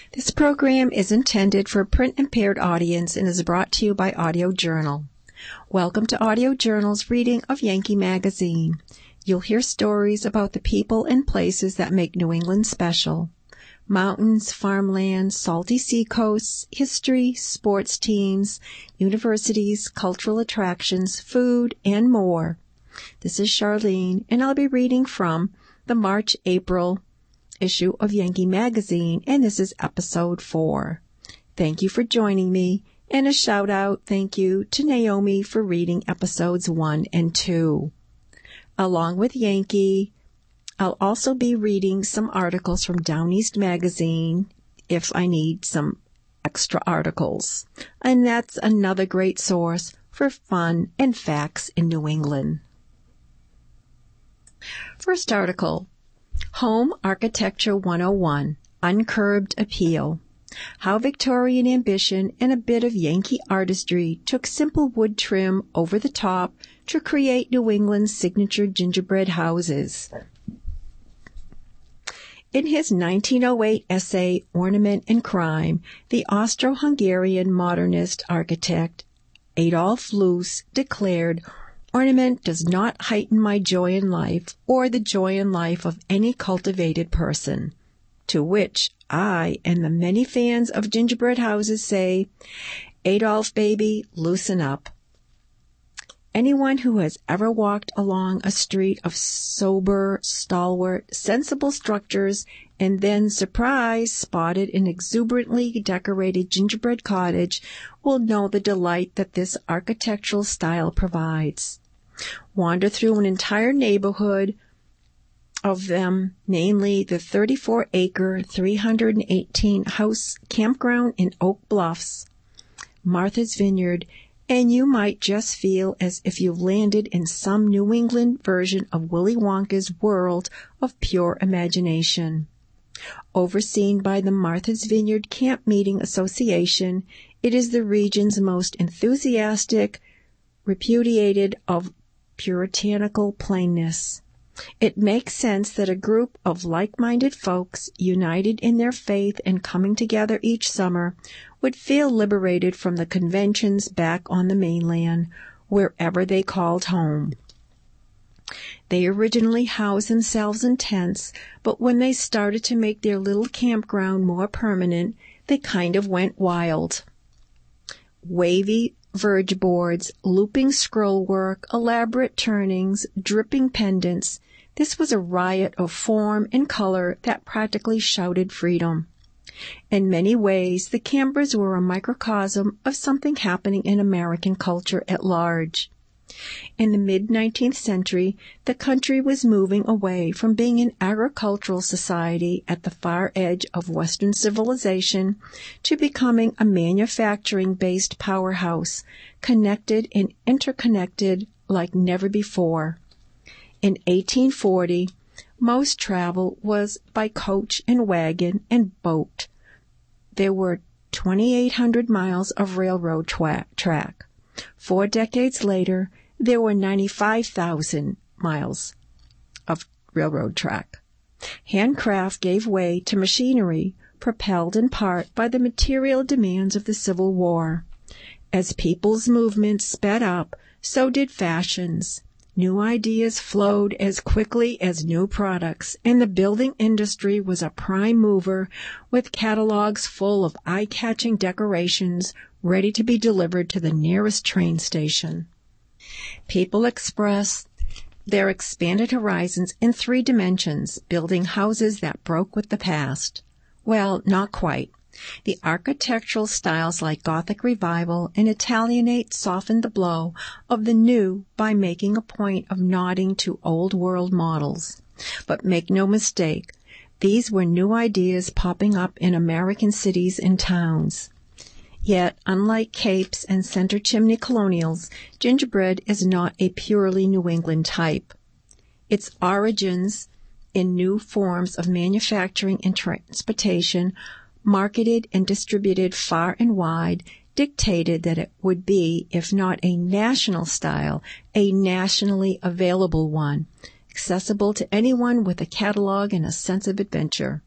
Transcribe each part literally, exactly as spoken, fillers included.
This program is intended for a print-impaired audience and is brought to you by Audio Journal. Welcome to Audio Journal's reading of Yankee Magazine. You'll hear stories about the people and places that make New England special. Mountains, farmland, salty seacoasts, history, sports teams, universities, cultural attractions, food, and more. This is Charlene, and I'll be reading from the March-April issue of Yankee Magazine, and this is episode four. Thank you for joining me, and a shout-out thank you to Naomi for reading episodes one and two. Along with Yankee, I'll also be reading some articles from Down East Magazine if I need some extra articles. And that's another great source for fun and facts in New England. First article, Home Architecture one oh one, Uncurbed Appeal. How Victorian ambition and a bit of Yankee artistry took simple wood trim over the top to create New England's signature gingerbread houses. In his nineteen oh eight essay, Ornament and Crime, the Austro-Hungarian modernist architect Adolf Loos declared, "Ornament does not heighten my joy in life or the joy in life of any cultivated person." To which I and the many fans of gingerbread houses say, Adolf, baby, loosen up. Anyone who has ever walked along a street of sober, stalwart, sensible structures and then, surprise, spotted an exuberantly decorated gingerbread cottage will know the delight that this architectural style provides. Wander through an entire neighborhood of them, namely the thirty-four acre, three hundred eighteen house campground in Oak Bluffs, Martha's Vineyard, and you might just feel as if you've landed in some New England version of Willy Wonka's world of pure imagination. Overseen by the Martha's Vineyard Camp Meeting Association, it is the region's most enthusiastic, repudiated of puritanical plainness. It makes sense that a group of like-minded folks, united in their faith and coming together each summer, would feel liberated from the conventions back on the mainland, wherever they called home. They originally housed themselves in tents, but when they started to make their little campground more permanent, they kind of went wild. Wavy verge boards, looping scrollwork, elaborate turnings, dripping pendants. This was a riot of form and color that practically shouted freedom. In many ways, the campers were a microcosm of something happening in American culture at large. In the mid-nineteenth century, the country was moving away from being an agricultural society at the far edge of Western civilization to becoming a manufacturing-based powerhouse, connected and interconnected like never before. In eighteen forty, most travel was by coach and wagon and boat. There were twenty-eight hundred miles of railroad twa- track. Four decades later, there were ninety-five thousand miles of railroad track. Handcraft gave way to machinery, propelled in part by the material demands of the Civil War. As people's movements sped up, so did fashions. New ideas flowed as quickly as new products, and the building industry was a prime mover with catalogs full of eye-catching decorations ready to be delivered to the nearest train station. People expressed their expanded horizons in three dimensions, building houses that broke with the past. Well, not quite. The architectural styles like Gothic Revival and Italianate softened the blow of the new by making a point of nodding to old world models. But make no mistake, these were new ideas popping up in American cities and towns. Yet, unlike capes and center chimney colonials, gingerbread is not a purely New England type. Its origins in new forms of manufacturing and transportation, marketed and distributed far and wide, dictated that it would be, if not a national style, a nationally available one, accessible to anyone with a catalog and a sense of adventure.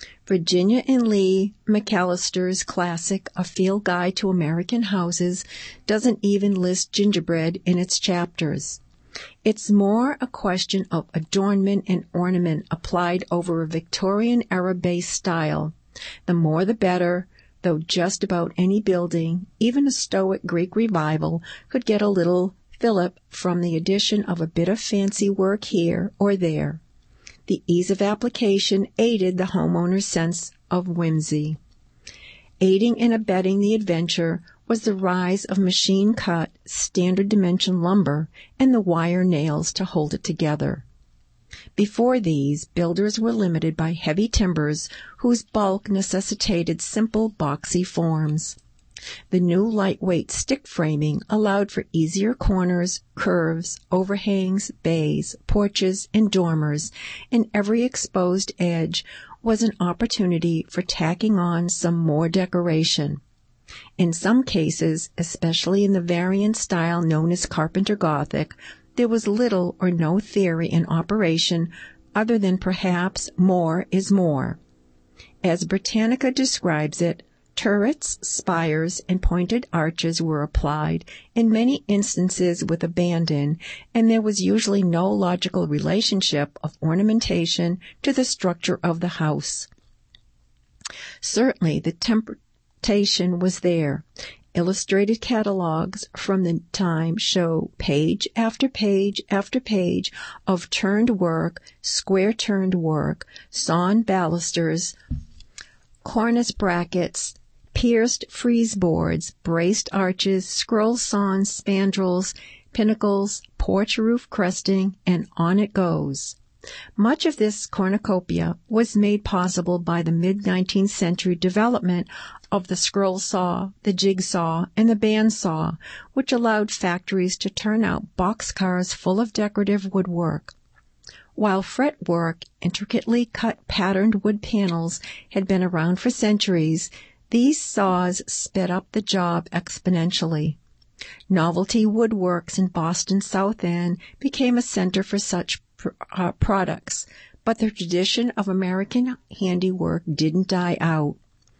Virginia and Lee McAllister's classic A Field Guide to American Houses doesn't even list gingerbread in its chapters. It's more a question of adornment and ornament applied over a Victorian-era base style. The more the better, though just about any building, even a Stoic Greek revival, could get a little fillip from the addition of a bit of fancy work here or there. The ease of application aided the homeowner's sense of whimsy. Aiding and abetting the adventure was the rise of machine-cut, standard-dimension lumber and the wire nails to hold it together. Before these, builders were limited by heavy timbers whose bulk necessitated simple, boxy forms. The new lightweight stick framing allowed for easier corners, curves, overhangs, bays, porches, and dormers, and every exposed edge was an opportunity for tacking on some more decoration. In some cases, especially in the variant style known as Carpenter Gothic, there was little or no theory in operation other than perhaps more is more. As Britannica describes it, turrets, spires, and pointed arches were applied, in many instances with abandon, and there was usually no logical relationship of ornamentation to the structure of the house. Certainly the temptation was there. Illustrated catalogues from the time show page after page after page of turned work, square-turned work, sawn balusters, cornice brackets, pierced frieze boards, braced arches, scroll-sawn spandrels, pinnacles, porch roof cresting, and on it goes. Much of this cornucopia was made possible by the mid-nineteenth century development of the scroll saw, the jigsaw, and the bandsaw, which allowed factories to turn out boxcars full of decorative woodwork. While fretwork, intricately cut patterned wood panels, had been around for centuries, these saws sped up the job exponentially. Novelty Woodworks in Boston's South End became a center for such Uh, products, but the tradition of American handiwork didn't die out.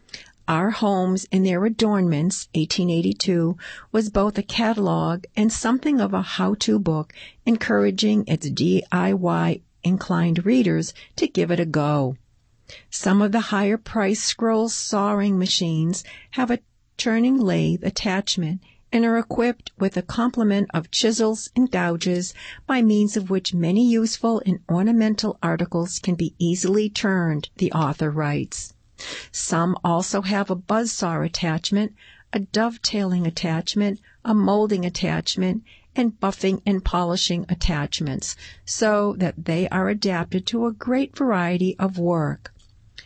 Our Homes and Their Adornments, eighteen eighty-two, was both a catalog and something of a how-to book, encouraging its D I Y-inclined readers to give it a go. Some of the higher-priced scroll sawing machines have a turning lathe attachment and are equipped with a complement of chisels and gouges by means of which many useful and ornamental articles can be easily turned, the author writes. Some also have a buzzsaw attachment, a dovetailing attachment, a molding attachment, and buffing and polishing attachments, so that they are adapted to a great variety of work.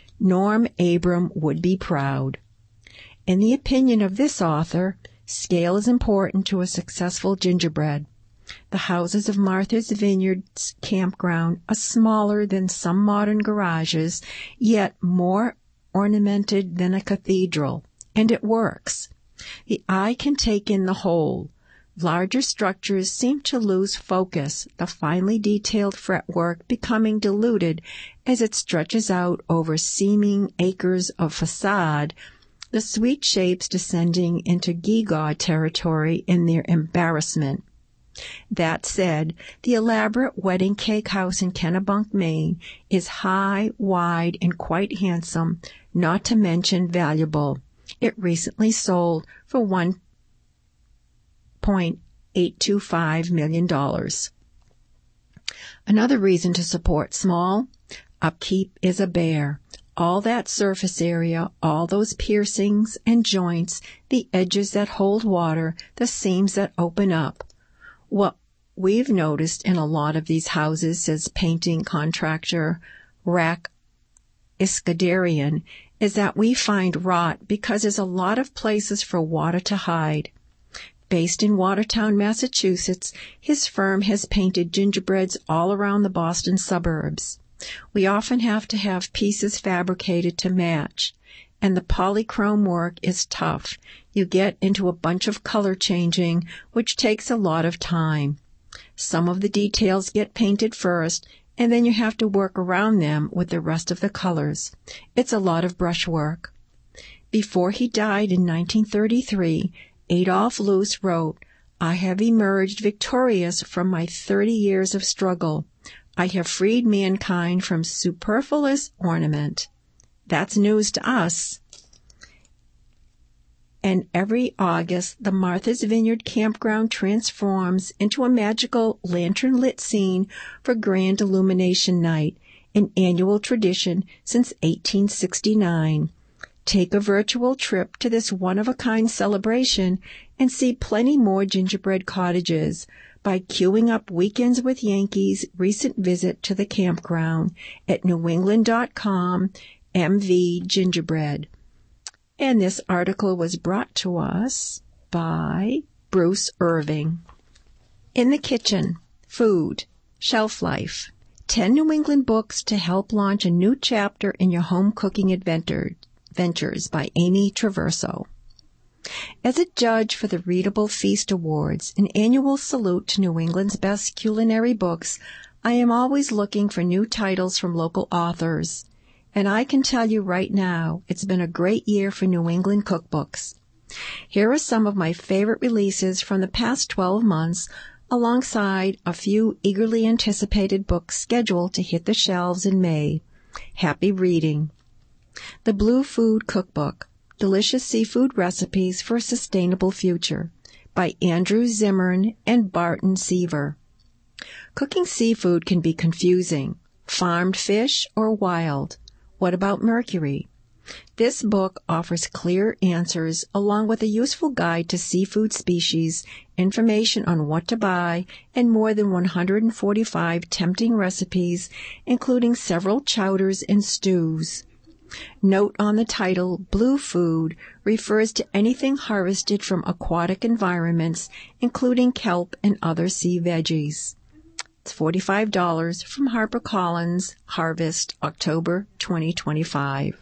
Norm Abram would be proud. In the opinion of this author, scale is important to a successful gingerbread. The houses of Martha's Vineyard's campground are smaller than some modern garages, yet more ornamented than a cathedral, and it works. The eye can take in the whole. Larger structures seem to lose focus, the finely detailed fretwork becoming diluted as it stretches out over seeming acres of facade, the sweet shapes descending into gewgaw territory in their embarrassment. That said, the elaborate wedding cake house in Kennebunk, Maine, is high, wide, and quite handsome, not to mention valuable. It recently sold for one point eight two five million dollars. Another reason to support small, upkeep is a bear. All that surface area, all those piercings and joints, the edges that hold water, the seams that open up. What we've noticed in a lot of these houses, says painting contractor Rack Iskandarian, is that we find rot because there's a lot of places for water to hide. Based in Watertown, Massachusetts, his firm has painted gingerbreads all around the Boston suburbs. We often have to have pieces fabricated to match, and the polychrome work is tough. You get into a bunch of color changing, which takes a lot of time. Some of the details get painted first, and then you have to work around them with the rest of the colors. It's a lot of brushwork. Before he died in nineteen thirty-three, Adolf Loos wrote, "I have emerged victorious from my thirty years of struggle. I have freed mankind from superfluous ornament." That's news to us. And every August, the Martha's Vineyard Campground transforms into a magical lantern-lit scene for Grand Illumination Night, an annual tradition since eighteen sixty-nine. Take a virtual trip to this one-of-a-kind celebration and see plenty more gingerbread cottages by queuing up Weekends with Yankees' recent visit to the campground at new england dot com M V Gingerbread. And this article was brought to us by Bruce Irving. In the Kitchen, Food, Shelf Life, ten New England books to help launch a new chapter in your home cooking adventure. Ventures by Amy Traverso. As a judge for the Readable Feast Awards, an annual salute to New England's best culinary books, I am always looking for new titles from local authors. And I can tell you right now, it's been a great year for New England cookbooks. Here are some of my favorite releases from the past twelve months, alongside a few eagerly anticipated books scheduled to hit the shelves in May. Happy reading. The Blue Food Cookbook, Delicious Seafood Recipes for a Sustainable Future, by Andrew Zimmern and Barton Seaver. Cooking seafood can be confusing. Farmed fish or wild? What about mercury? This book offers clear answers along with a useful guide to seafood species, information on what to buy, and more than one hundred forty-five tempting recipes, including several chowders and stews. Note on the title, Blue Food refers to anything harvested from aquatic environments, including kelp and other sea veggies. It's forty-five dollars from HarperCollins, Harvest, October twenty twenty-five.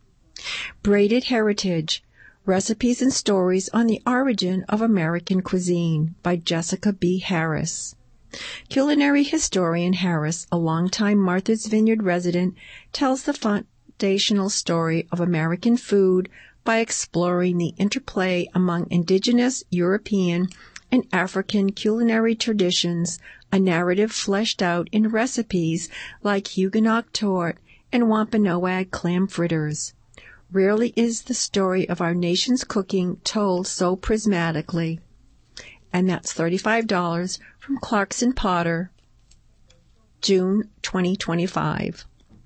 Braided Heritage, Recipes and Stories on the Origin of American Cuisine, by Jessica B. Harris. Culinary historian Harris, a longtime Martha's Vineyard resident, tells the foundational story of American food by exploring the interplay among indigenous, European, and African culinary traditions, a narrative fleshed out in recipes like Huguenot torte and Wampanoag clam fritters. Rarely is the story of our nation's cooking told so prismatically. And that's thirty-five dollars from Clarkson Potter, June twenty twenty-five.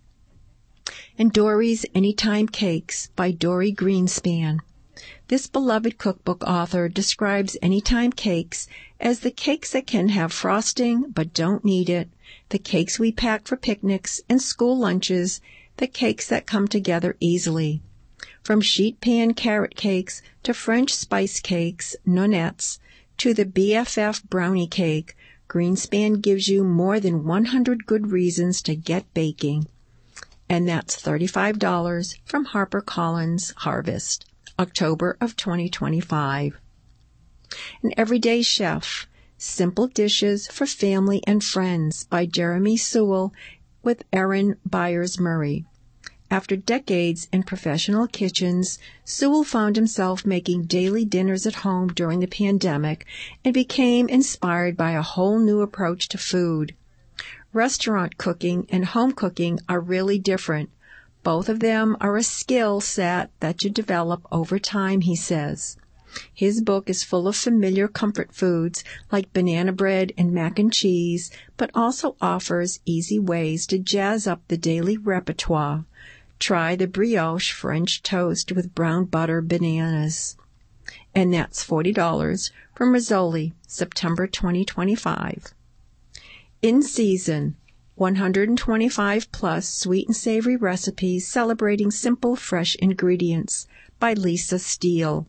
And Dory's Anytime Cakes by Dory Greenspan. This beloved cookbook author describes anytime cakes as the cakes that can have frosting but don't need it, the cakes we pack for picnics and school lunches, the cakes that come together easily. From sheet pan carrot cakes to French spice cakes, nonettes, to the B F F brownie cake, Greenspan gives you more than one hundred good reasons to get baking. And that's thirty-five dollars from HarperCollins, Harvest, October of twenty twenty-five. An Everyday Chef, Simple Dishes for Family and Friends by Jeremy Sewell with Erin Byers-Murray. After decades in professional kitchens, Sewell found himself making daily dinners at home during the pandemic and became inspired by a whole new approach to food. Restaurant cooking and home cooking are really different. Both of them are a skill set that you develop over time, he says. His book is full of familiar comfort foods like banana bread and mac and cheese, but also offers easy ways to jazz up the daily repertoire. Try the brioche French toast with brown butter bananas. And that's forty dollars from Rizzoli, September twenty twenty-five. In Season, one hundred twenty-five plus sweet and savory recipes celebrating simple, fresh ingredients by Lisa Steele.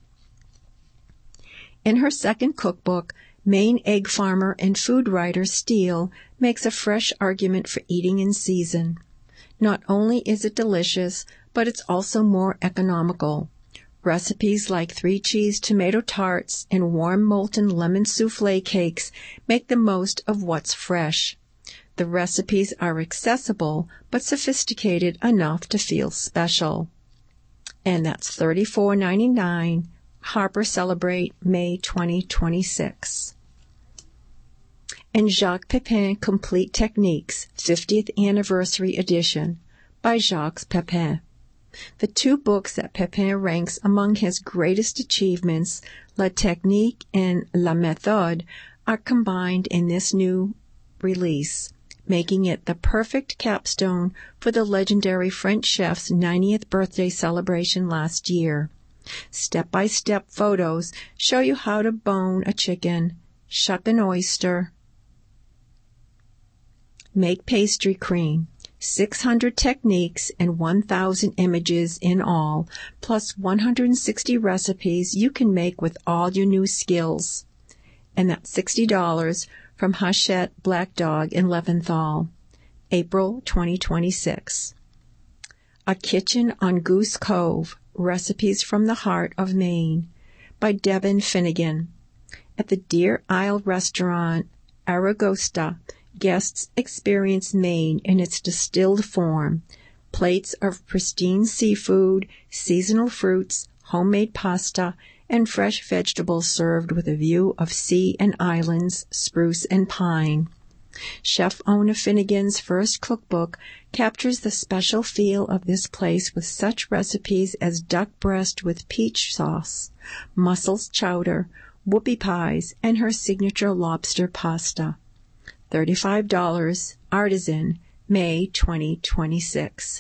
In her second cookbook, Maine egg farmer and food writer Steele makes a fresh argument for eating in season. Not only is it delicious, but it's also more economical. Recipes like three cheese tomato tarts and warm molten lemon souffle cakes make the most of what's fresh. The recipes are accessible but sophisticated enough to feel special. And that's thirty-four ninety-nine. Harper Celebrate, May twenty twenty-six. And Jacques Pepin Complete Techniques, fiftieth Anniversary Edition by Jacques Pepin. The two books that Pepin ranks among his greatest achievements, La Technique and La Méthode, are combined in this new release, making it the perfect capstone for the legendary French chef's ninetieth birthday celebration last year. Step-by-step photos show you how to bone a chicken, shuck an oyster, make pastry cream, six hundred techniques and one thousand images in all, plus one hundred sixty recipes you can make with all your new skills. And that's sixty dollars from Hachette Black Dog in Leventhal, April twenty twenty-six. A Kitchen on Goose Cove, Recipes from the Heart of Maine, by Devin Finnegan. At the Deer Isle Restaurant, Aragosta, guests experience Maine in its distilled form. Plates of pristine seafood, seasonal fruits, homemade pasta, and fresh vegetables served with a view of sea and islands, spruce and pine. Chef Ona Finnegan's first cookbook captures the special feel of this place with such recipes as duck breast with peach sauce, mussels chowder, whoopie pies, and her signature lobster pasta. thirty-five dollars, Artisan, May twenty twenty-six.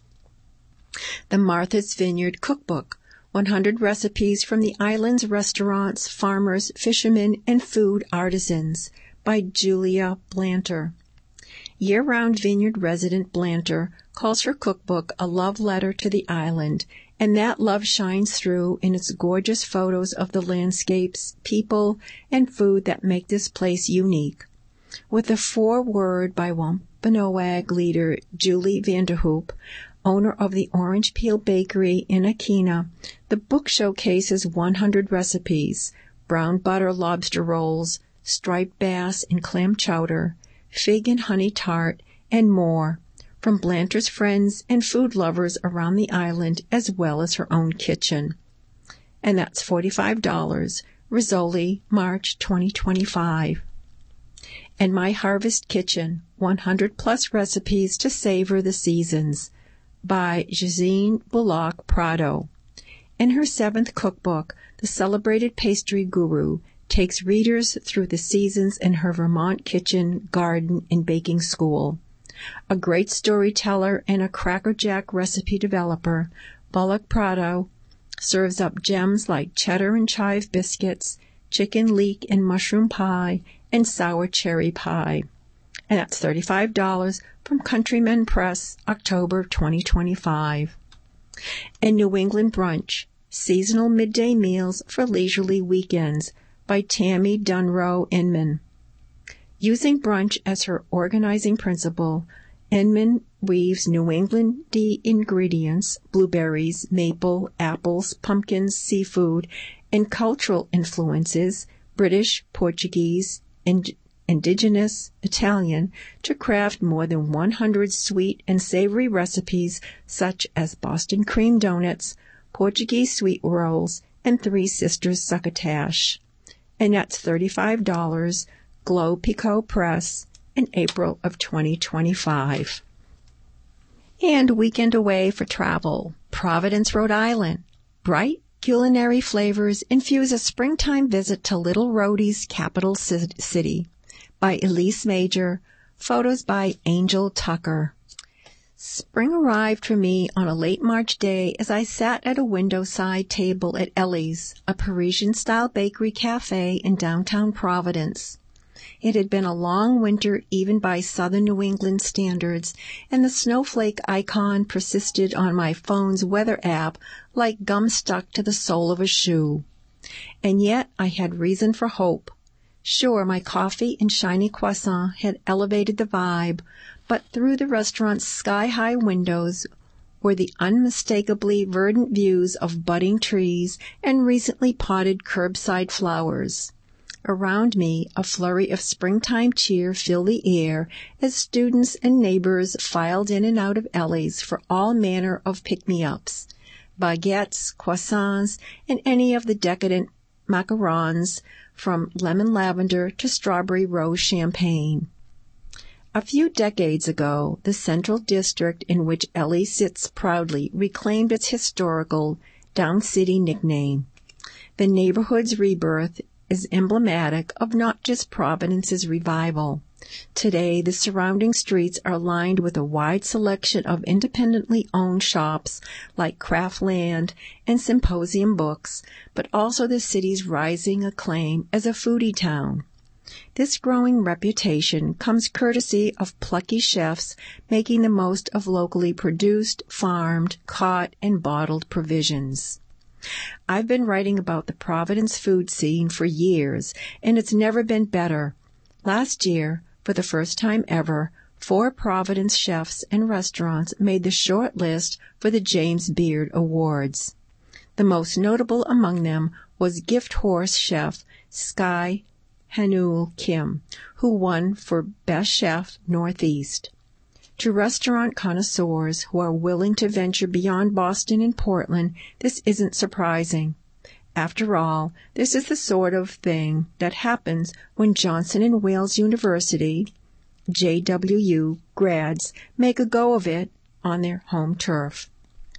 The Martha's Vineyard Cookbook, one hundred recipes from the island's restaurants, farmers, fishermen, and food artisans, by Julia Blanter. Year-round vineyard resident Blanter calls her cookbook a love letter to the island, and that love shines through in its gorgeous photos of the landscapes, people, and food that make this place unique. With a foreword by Wampanoag leader Julie Vanderhoop, owner of the Orange Peel Bakery in Akina, the book showcases one hundred recipes: brown butter lobster rolls, striped bass and clam chowder, fig and honey tart, and more, from Blanter's friends and food lovers around the island, as well as her own kitchen. And that's forty-five dollars, Rizzoli, March twenty twenty-five. And My Harvest Kitchen, one hundred plus recipes to savor the seasons, by Josine Bullock Prado. In her seventh cookbook, the celebrated pastry guru takes readers through the seasons in her Vermont kitchen, garden, and baking school. A great storyteller and a crackerjack recipe developer, Bullock Prado serves up gems like cheddar and chive biscuits, chicken leek and mushroom pie, and sour cherry pie. And that's thirty-five dollars from Countryman Press, October twenty twenty-five. And New England Brunch, Seasonal Midday Meals for Leisurely Weekends, by Tammy Dunrow Inman. Using brunch as her organizing principle, Inman weaves New Englandy ingredients, blueberries, maple, apples, pumpkins, seafood, and cultural influences, British, Portuguese, and indigenous, Italian, to craft more than one hundred sweet and savory recipes such as Boston cream donuts, Portuguese sweet rolls, and Three Sisters succotash. And that's thirty-five dollars, Glow Picot Press, in April of twenty twenty-five. And weekend away for travel, Providence, Rhode Island. Bright culinary flavors infuse a springtime visit to Little Rhodey's capital city, by Elise Major, photos by Angel Tucker. Spring arrived for me on a late March day as I sat at a window-side table at Ellie's, a Parisian-style bakery cafe in downtown Providence. It had been a long winter even by southern New England standards, and the snowflake icon persisted on my phone's weather app like gum stuck to the sole of a shoe. And yet I had reason for hope. Sure, my coffee and shiny croissant had elevated the vibe, but through the restaurant's sky-high windows were the unmistakably verdant views of budding trees and recently potted curbside flowers. Around me, a flurry of springtime cheer filled the air as students and neighbors filed in and out of Ellie's for all manner of pick-me-ups, baguettes, croissants, and any of the decadent macarons, from lemon lavender to strawberry rose champagne. A few decades ago, the central district in which Ellie sits proudly reclaimed its historical Down City nickname. The neighborhood's rebirth is emblematic of not just Providence's revival. Today, the surrounding streets are lined with a wide selection of independently owned shops like Craftland and Symposium Books, but also the city's rising acclaim as a foodie town. This growing reputation comes courtesy of plucky chefs making the most of locally produced, farmed, caught, and bottled provisions. I've been writing about the Providence food scene for years, and it's never been better. Last year, for the first time ever, four Providence chefs and restaurants made the short list for the James Beard Awards. The most notable among them was Gift Horse chef Sky Hanul Kim, who won for Best Chef Northeast. To restaurant connoisseurs who are willing to venture beyond Boston and Portland, this isn't surprising. After all, this is the sort of thing that happens when Johnson and Wales University, J W U, grads make a go of it on their home turf.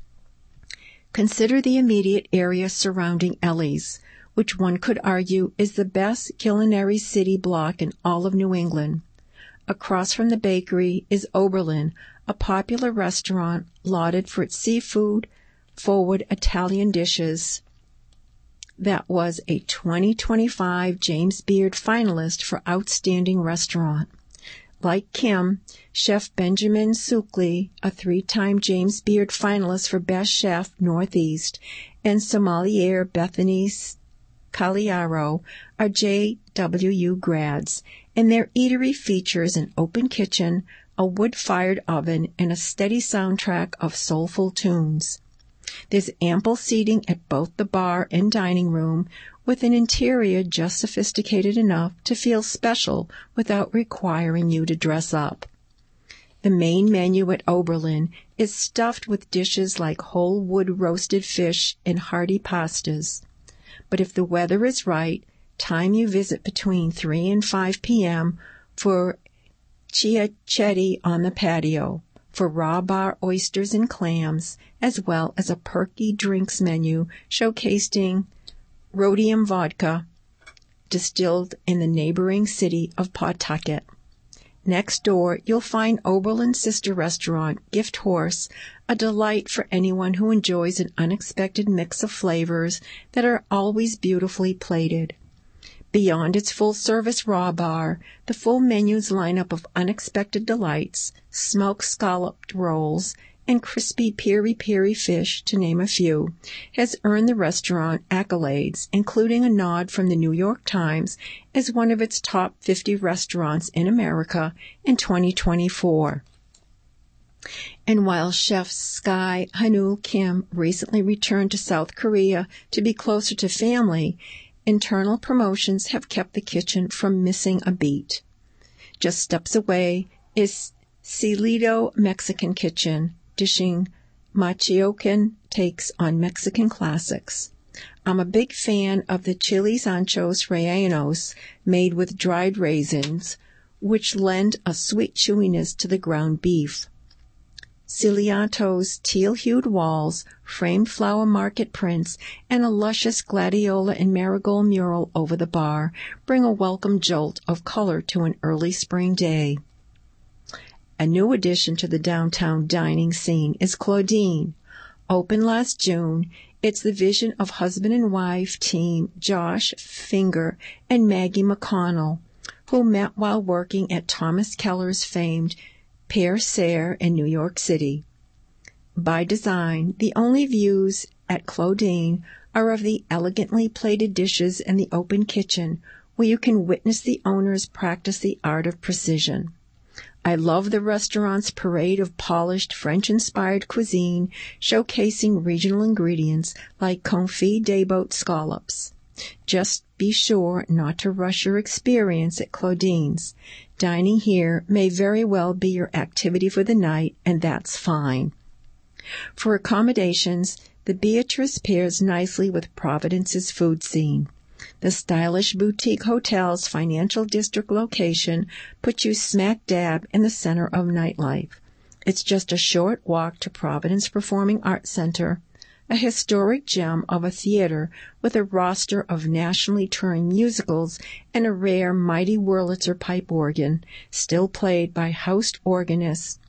Consider the immediate area surrounding Ellie's, which one could argue is the best culinary city block in all of New England. Across from the bakery is Oberlin, a popular restaurant lauded for its seafood, forward Italian dishes. That was a twenty twenty-five James Beard finalist for Outstanding Restaurant. Like Kim, Chef Benjamin Sukley, a three-time James Beard finalist for Best Chef Northeast, and sommelier Bethany Cagliaro are J W U grads, and their eatery features an open kitchen, a wood-fired oven, and a steady soundtrack of soulful tunes. There's ample seating at both the bar and dining room, with an interior just sophisticated enough to feel special without requiring you to dress up. The main menu at Oberlin is stuffed with dishes like whole wood roasted fish and hearty pastas. But if the weather is right, time you visit between three and five p.m. for chiachetti on the patio, for raw bar oysters and clams, as well as a perky drinks menu showcasing rhodium vodka distilled in the neighboring city of Pawtucket. Next door, you'll find Oberlin's sister restaurant, Gift Horse, a delight for anyone who enjoys an unexpected mix of flavors that are always beautifully plated. Beyond its full-service raw bar, the full menu's lineup of unexpected delights, smoked scalloped rolls, and crispy piri-piri fish, to name a few, has earned the restaurant accolades, including a nod from the New York Times as one of its top fifty restaurants in America in twenty twenty-four. And while Chef Sky Hanul Kim recently returned to South Korea to be closer to family, internal promotions have kept the kitchen from missing a beat. Just steps away is Cielito Mexican Kitchen, dishing Machiaocan takes on Mexican classics. I'm a big fan of the chiles anchos rellenos made with dried raisins, which lend a sweet chewiness to the ground beef. Cieliato's teal-hued walls, framed flower market prints, and a luscious gladiola and marigold mural over the bar bring a welcome jolt of color to an early spring day. A new addition to the downtown dining scene is Claudine. Opened last June, it's the vision of husband and wife team Josh Finger and Maggie McConnell, who met while working at Thomas Keller's famed Pear Serre in New York City. By design, the only views at Claudine are of the elegantly plated dishes and the open kitchen, where you can witness the owners practice the art of precision. I love the restaurant's parade of polished French-inspired cuisine, showcasing regional ingredients like confit des bottes scallops. Just be sure not to rush your experience at Claudine's. Dining here may very well be your activity for the night, and that's fine. For accommodations, the Beatrice pairs nicely with Providence's food scene. The stylish boutique hotel's financial district location puts you smack dab in the center of nightlife. It's just a short walk to Providence Performing Arts Center, a historic gem of a theater with a roster of nationally touring musicals and a rare mighty Wurlitzer pipe organ, still played by house organist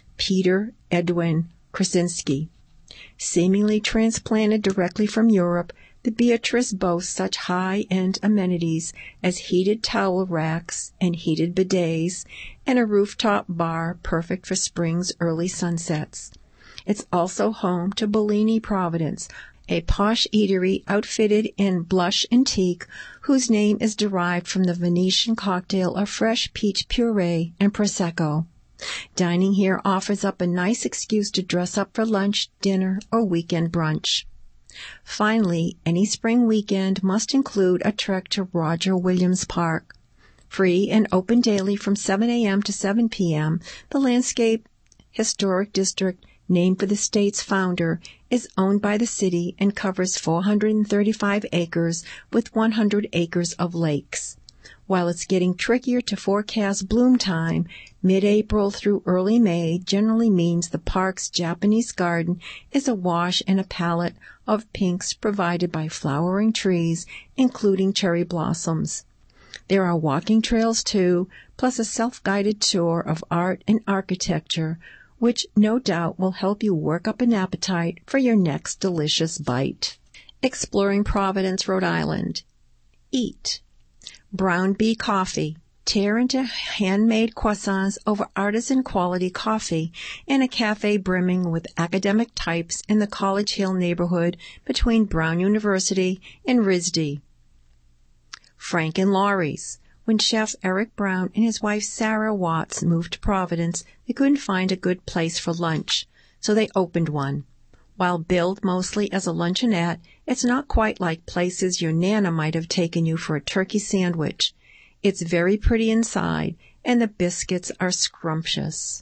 Peter Edwin Krasinski. Seemingly transplanted directly from Europe, the Beatrice boasts such high-end amenities as heated towel racks and heated bidets and a rooftop bar perfect for spring's early sunsets. It's also home to Bellini Providence, a posh eatery outfitted in blush and teak, whose name is derived from the Venetian cocktail of fresh peach puree and Prosecco. Dining here offers up a nice excuse to dress up for lunch, dinner, or weekend brunch. Finally, any spring weekend must include a trek to Roger Williams Park. Free and open daily from seven a.m. to seven p.m., the Landscape Historic District, named for the state's founder, is owned by the city and covers four hundred thirty-five acres with one hundred acres of lakes. While it's getting trickier to forecast bloom time, mid-April through early May generally means the park's Japanese garden is awash in a palette of pinks provided by flowering trees, including cherry blossoms. There are walking trails, too, plus a self-guided tour of art and architecture, which no doubt will help you work up an appetite for your next delicious bite. Exploring Providence, Rhode Island. Eat. Brown Bee Coffee. Tear into handmade croissants over artisan quality coffee in a cafe brimming with academic types in the College Hill neighborhood between Brown University and R I S D. Frank and Laurie's. When Chef Eric Brown and his wife Sarah Watts moved to Providence, they couldn't find a good place for lunch, so they opened one. While billed mostly as a luncheonette, it's not quite like places your Nana might have taken you for a turkey sandwich. It's very pretty inside, and the biscuits are scrumptious.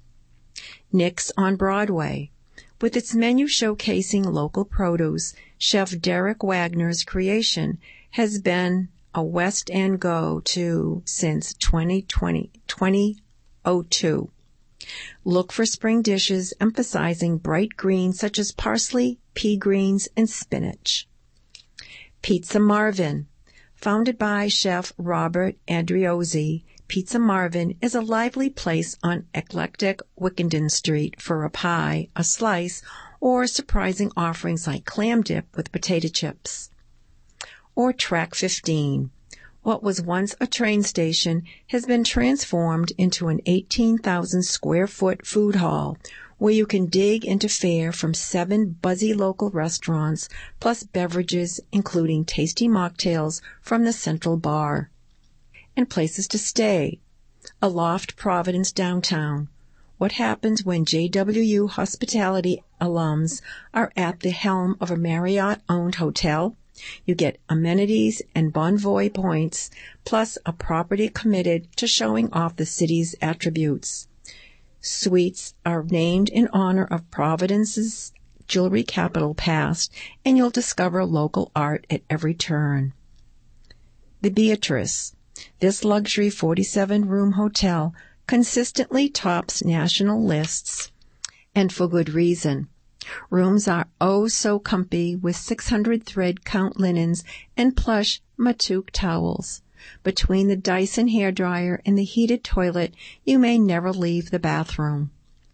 Nick's on Broadway. With its menu showcasing local produce, Chef Derek Wagner's creation has been a West End go-to since twenty twenty, twenty oh two. Look for spring dishes emphasizing bright greens such as parsley, pea greens, and spinach. Pizza Marvin. Founded by Chef Robert Andriozzi, Pizza Marvin is a lively place on eclectic Wickenden Street for a pie, a slice, or surprising offerings like clam dip with potato chips. Or Track fifteen. What was once a train station has been transformed into an eighteen thousand square foot food hall where you can dig into fare from seven buzzy local restaurants plus beverages including tasty mocktails from the Central Bar. And places to stay. Aloft Providence downtown. What happens when J W U hospitality alums are at the helm of a Marriott-owned hotel? You get amenities and Bonvoy points, plus a property committed to showing off the city's attributes. Suites are named in honor of Providence's jewelry capital past, and you'll discover local art at every turn. The Beatrice. This luxury forty-seven room hotel consistently tops national lists, and for good reason. Rooms are oh so comfy with six hundred thread count linens and plush Matuk towels. Between the Dyson hairdryer and the heated toilet, you may never leave the bathroom.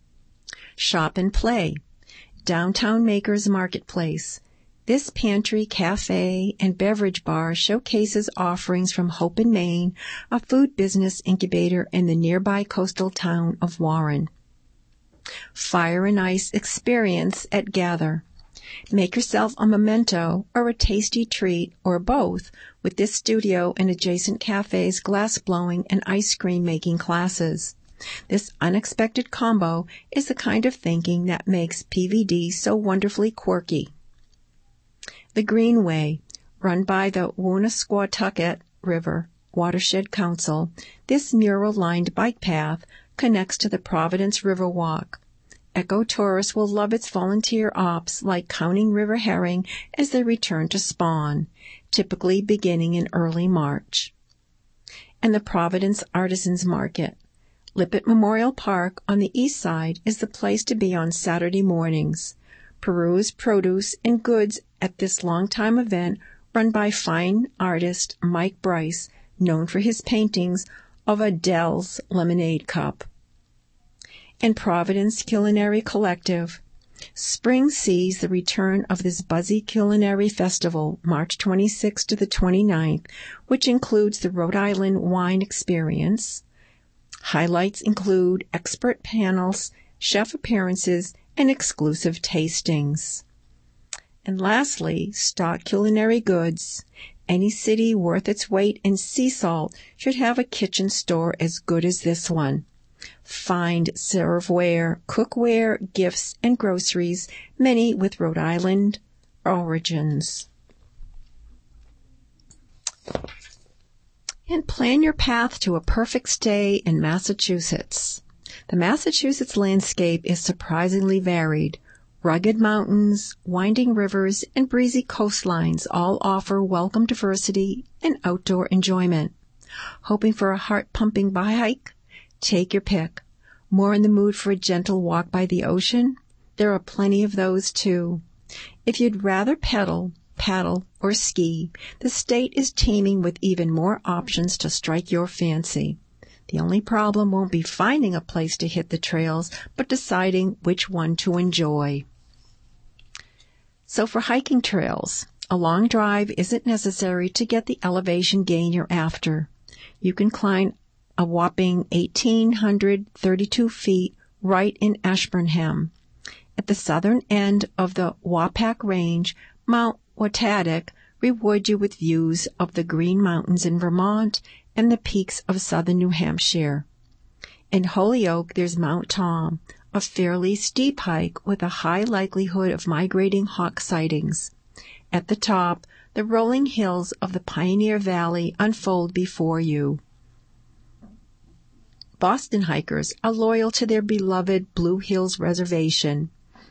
Shop and Play. Downtown Makers Marketplace. This pantry, cafe, and beverage bar showcases offerings from Hope in Maine, a food business incubator in the nearby coastal town of Warren. Fire and Ice experience at Gather. Make yourself a memento or a tasty treat or both with this studio and adjacent cafe's glass blowing and ice cream making classes. This unexpected combo is the kind of thinking that makes P V D so wonderfully quirky. The Greenway. Run by the Woonasquatucket River Watershed Council, this mural-lined bike path connects to the Providence River Walk. Eco-tourists will love its volunteer ops like counting river herring as they return to spawn, typically beginning in early March. And the Providence Artisans Market. Lippert Memorial Park on the east side is the place to be on Saturday mornings. Peruse produce and goods at this long-time event run by fine artist Mike Bryce, known for his paintings of Adele's Lemonade Cup. And Providence Culinary Collective. Spring sees the return of this buzzy culinary festival, March twenty-sixth to the twenty-ninth, which includes the Rhode Island Wine Experience. Highlights include expert panels, chef appearances, and exclusive tastings. And lastly, stock culinary goods. Any city worth its weight in sea salt should have a kitchen store as good as this one. Find serveware, cookware, gifts, and groceries, many with Rhode Island origins. And plan your path to a perfect stay in Massachusetts. The Massachusetts landscape is surprisingly varied. Rugged mountains, winding rivers, and breezy coastlines all offer welcome diversity and outdoor enjoyment. Hoping for a heart-pumping bike? Take your pick. More in the mood for a gentle walk by the ocean? There are plenty of those too. If you'd rather pedal, paddle, or ski, the state is teeming with even more options to strike your fancy. The only problem won't be finding a place to hit the trails, but deciding which one to enjoy. So for hiking trails, a long drive isn't necessary to get the elevation gain you're after. You can climb a whopping one thousand eight hundred thirty-two feet right in Ashburnham. At the southern end of the Wapak Range, Mount Watatic rewards you with views of the Green Mountains in Vermont and the peaks of southern New Hampshire. In Holyoke, there's Mount Tom, a fairly steep hike with a high likelihood of migrating hawk sightings. At the top, the rolling hills of the Pioneer Valley unfold before you. Boston hikers are loyal to their beloved Blue Hills Reservation.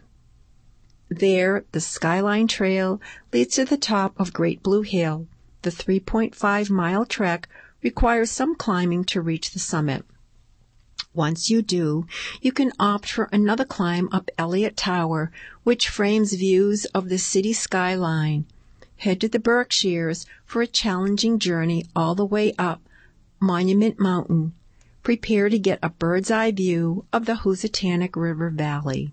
There, the Skyline Trail leads to the top of Great Blue Hill. The three point five mile trek requires some climbing to reach the summit. Once you do, you can opt for another climb up Elliott Tower, which frames views of the city skyline. Head to the Berkshires for a challenging journey all the way up Monument Mountain. Prepare to get a bird's-eye view of the Housatonic River Valley.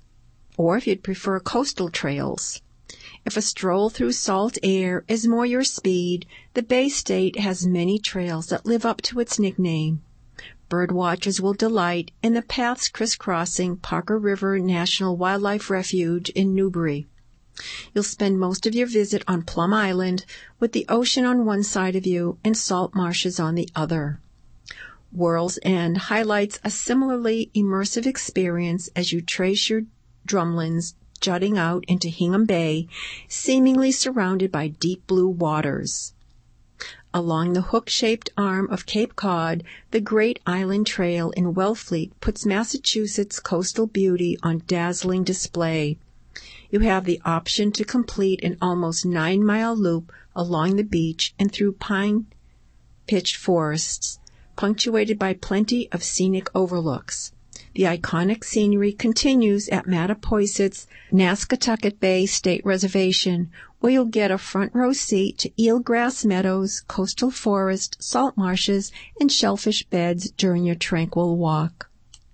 Or if you'd prefer coastal trails. If a stroll through salt air is more your speed, the Bay State has many trails that live up to its nickname. Birdwatchers will delight in the paths crisscrossing Parker River National Wildlife Refuge in Newbury. You'll spend most of your visit on Plum Island with the ocean on one side of you and salt marshes on the other. World's End highlights a similarly immersive experience as you trace your drumlins jutting out into Hingham Bay, seemingly surrounded by deep blue waters. Along the hook-shaped arm of Cape Cod, the Great Island Trail in Wellfleet puts Massachusetts' coastal beauty on dazzling display. You have the option to complete an almost nine-mile loop along the beach and through pine-pitched forests, punctuated by plenty of scenic overlooks. The iconic scenery continues at Mattapoisett Nascatucket Bay State Reservation, where you'll get a front-row seat to eelgrass meadows, coastal forest, salt marshes, and shellfish beds during your tranquil walk.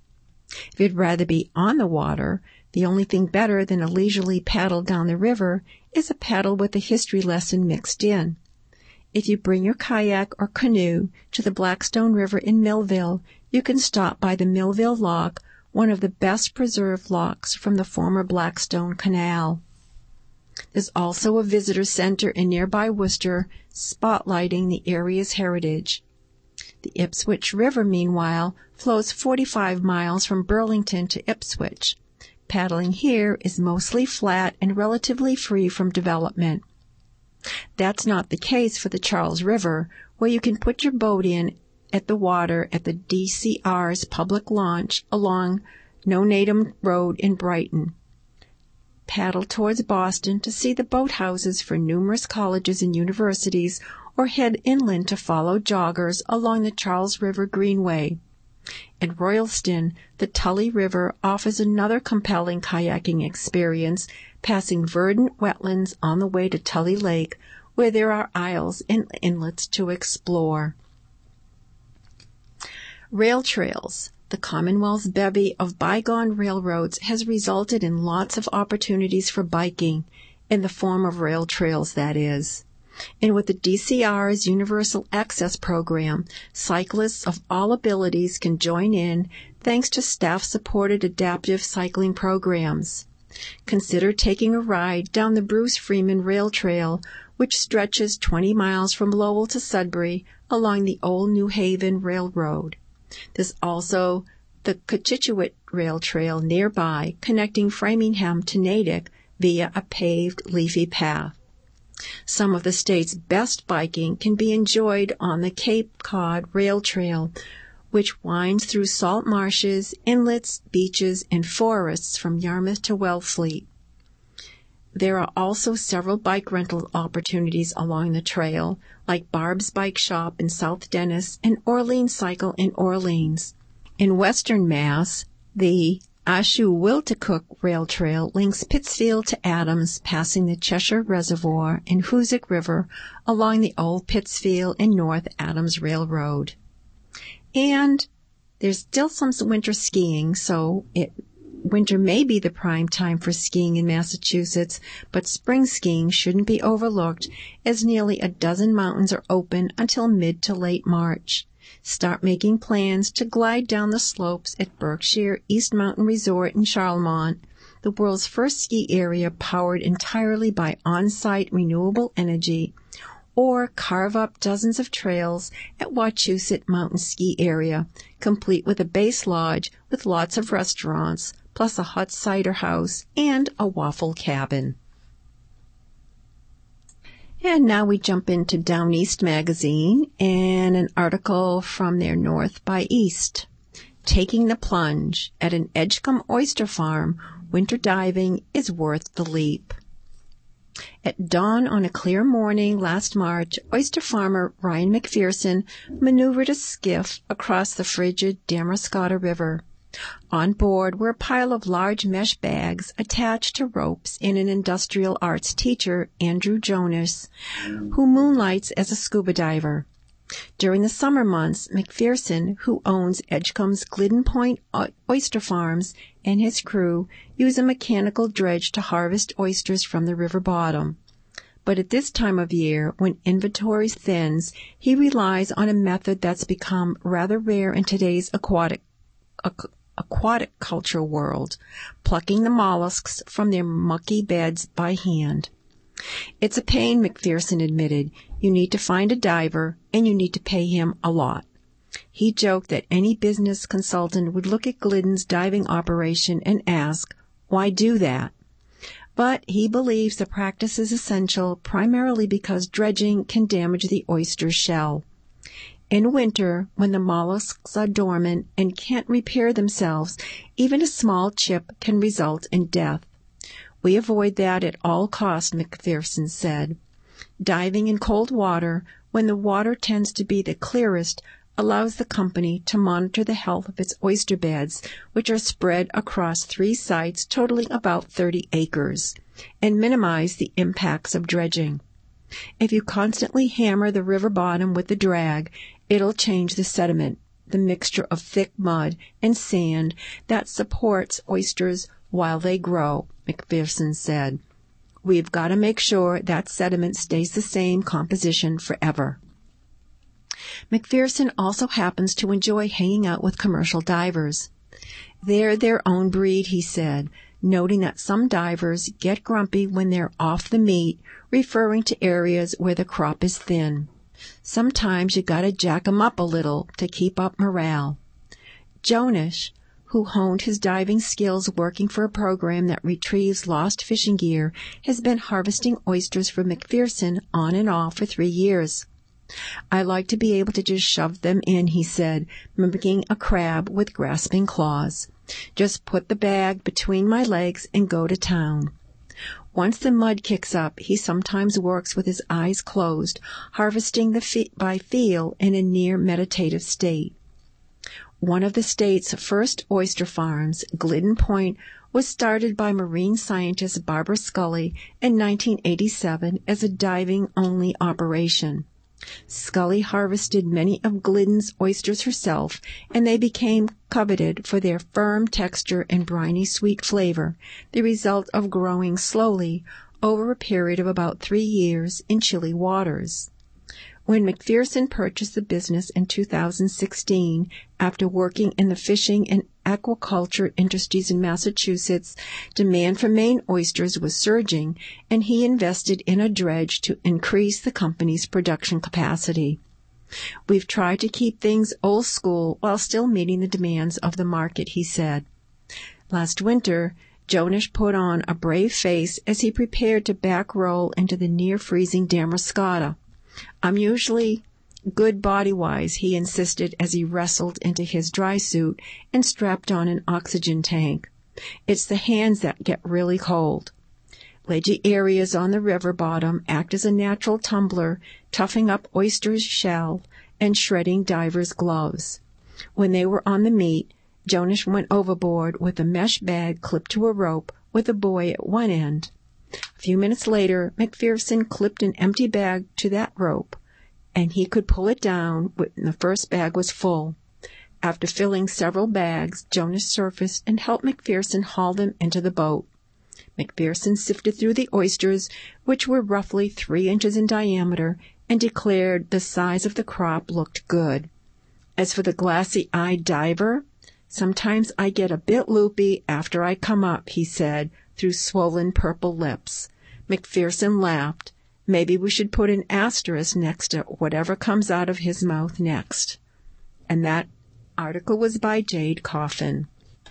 If you'd rather be on the water, the only thing better than a leisurely paddle down the river is a paddle with a history lesson mixed in. If you bring your kayak or canoe to the Blackstone River in Millville, you can stop by the Millville Lock, one of the best preserved locks from the former Blackstone Canal. There's also a visitor center in nearby Worcester, spotlighting the area's heritage. The Ipswich River, meanwhile, flows forty-five miles from Burlington to Ipswich. Paddling here is mostly flat and relatively free from development. That's not the case for the Charles River, where you can put your boat in at the water at the D C R's public launch along Nonadam Road in Brighton. Paddle towards Boston to see the boathouses for numerous colleges and universities, or head inland to follow joggers along the Charles River Greenway. At Royalston, the Tully River offers another compelling kayaking experience, passing verdant wetlands on the way to Tully Lake, where there are isles and inlets to explore. Rail trails. The Commonwealth's bevy of bygone railroads has resulted in lots of opportunities for biking, in the form of rail trails, that is. And with the D C R's Universal Access Program, cyclists of all abilities can join in thanks to staff-supported adaptive cycling programs. Consider taking a ride down the Bruce Freeman Rail Trail, which stretches twenty miles from Lowell to Sudbury along the old New Haven Railroad. There's also the Cochituate Rail Trail nearby, connecting Framingham to Natick via a paved, leafy path. Some of the state's best biking can be enjoyed on the Cape Cod Rail Trail, which winds through salt marshes, inlets, beaches, and forests from Yarmouth to Wellfleet. There are also several bike rental opportunities along the trail, like Barb's Bike Shop in South Dennis and Orleans Cycle in Orleans. In western Mass, the Ashewilticook Rail Trail links Pittsfield to Adams, passing the Cheshire Reservoir and Hoosick River along the old Pittsfield and North Adams Railroad. And there's still some winter skiing, so it winter may be the prime time for skiing in Massachusetts, but spring skiing shouldn't be overlooked, as nearly a dozen mountains are open until mid to late March. Start making plans to glide down the slopes at Berkshire East Mountain Resort in Charlemont, the world's first ski area powered entirely by on-site renewable energy, or carve up dozens of trails at Wachusett Mountain Ski Area, complete with a base lodge with lots of restaurants, plus a hot cider house and a waffle cabin. And now we jump into Down East Magazine and an article from their North by East. Taking the plunge. At an Edgecombe oyster farm, winter diving is worth the leap. At dawn on a clear morning last March, oyster farmer Ryan McPherson maneuvered a skiff across the frigid Damariscotta River. On board were a pile of large mesh bags attached to ropes and an industrial arts teacher, Andrew Jonas, who moonlights as a scuba diver. During the summer months, McPherson, who owns Edgecombe's Glidden Point Oyster Farms, and his crew use a mechanical dredge to harvest oysters from the river bottom. But at this time of year, when inventory thins, he relies on a method that's become rather rare in today's aquatic aqu- aquatic culture world, plucking the mollusks from their mucky beds by hand. It's a pain, McPherson admitted. You need to find a diver, and you need to pay him a lot. He joked that any business consultant would look at Glidden's diving operation and ask, why do that? But he believes the practice is essential primarily because dredging can damage the oyster shell. In winter, when the mollusks are dormant and can't repair themselves, even a small chip can result in death. We avoid that at all costs, McPherson said. Diving in cold water, when the water tends to be the clearest, allows the company to monitor the health of its oyster beds, which are spread across three sites totaling about thirty acres, and minimize the impacts of dredging. If you constantly hammer the river bottom with the drag, it'll change the sediment, the mixture of thick mud and sand that supports oysters while they grow, McPherson said. We've got to make sure that sediment stays the same composition forever. McPherson also happens to enjoy hanging out with commercial divers. They're their own breed, he said, noting that some divers get grumpy when they're off the meat, referring to areas where the crop is thin. Sometimes you gotta jack 'em up a little to keep up morale. Jonas, who honed his diving skills working for a program that retrieves lost fishing gear, has been harvesting oysters for McPherson on and off for three years. "I like to be able to just shove them in," he said, mimicking a crab with grasping claws. "Just put the bag between my legs and go to town." Once the mud kicks up, he sometimes works with his eyes closed, harvesting the fe- by feel in a near meditative state. One of the state's first oyster farms, Glidden Point, was started by marine scientist Barbara Scully in nineteen eighty-seven as a diving-only operation. Scully harvested many of Glidden's oysters herself, and they became coveted for their firm texture and briny sweet flavor, the result of growing slowly over a period of about three years in chilly waters. When McPherson purchased the business in two thousand sixteen, after working in the fishing and aquaculture industries in Massachusetts, demand for Maine oysters was surging, and he invested in a dredge to increase the company's production capacity. "We've tried to keep things old school while still meeting the demands of the market," he said. Last winter, Jonash put on a brave face as he prepared to back roll into the near-freezing Damariscotta. "I'm usually good body-wise," he insisted as he wrestled into his dry suit and strapped on an oxygen tank. "It's the hands that get really cold." Ledgy areas on the river bottom act as a natural tumbler, toughing up oyster's shell and shredding divers' gloves. When they were on the meat, Jonash went overboard with a mesh bag clipped to a rope with a buoy at one end. A few minutes later, McPherson clipped an empty bag to that rope, and he could pull it down when the first bag was full. After filling several bags, Jonash surfaced and helped McPherson haul them into the boat. McPherson sifted through the oysters, which were roughly three inches in diameter, and declared the size of the crop looked good. As for the glassy-eyed diver, "Sometimes I get a bit loopy after I come up," he said, through swollen purple lips. McPherson laughed. "Maybe we should put an asterisk next to whatever comes out of his mouth next." And that article was by Jade Coffin.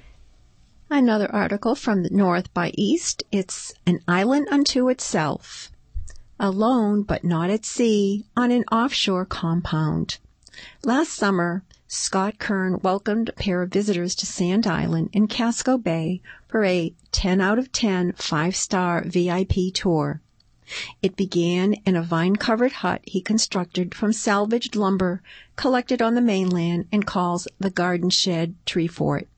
Another article from the North by East. It's "An Island Unto Itself." Alone but not at sea on an offshore compound. Last summer, Scott Kern welcomed a pair of visitors to Sand Island in Casco Bay for a ten out of ten five-star V I P tour. It began in a vine-covered hut he constructed from salvaged lumber collected on the mainland and calls the Garden Shed Tree Fort.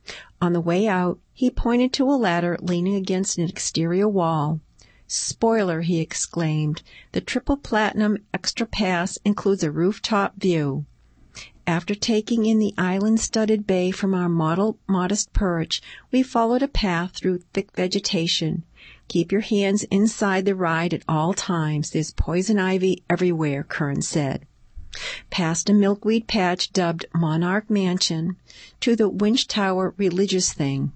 On the way out, he pointed to a ladder leaning against an exterior wall. "Spoiler," he exclaimed. "The triple platinum extra pass includes a rooftop view." After taking in the island-studded bay from our model, modest perch, we followed a path through thick vegetation. "Keep your hands inside the ride at all times. There's poison ivy everywhere," Kern said. Past a milkweed patch dubbed Monarch Mansion to the Winch Tower Religious Thing,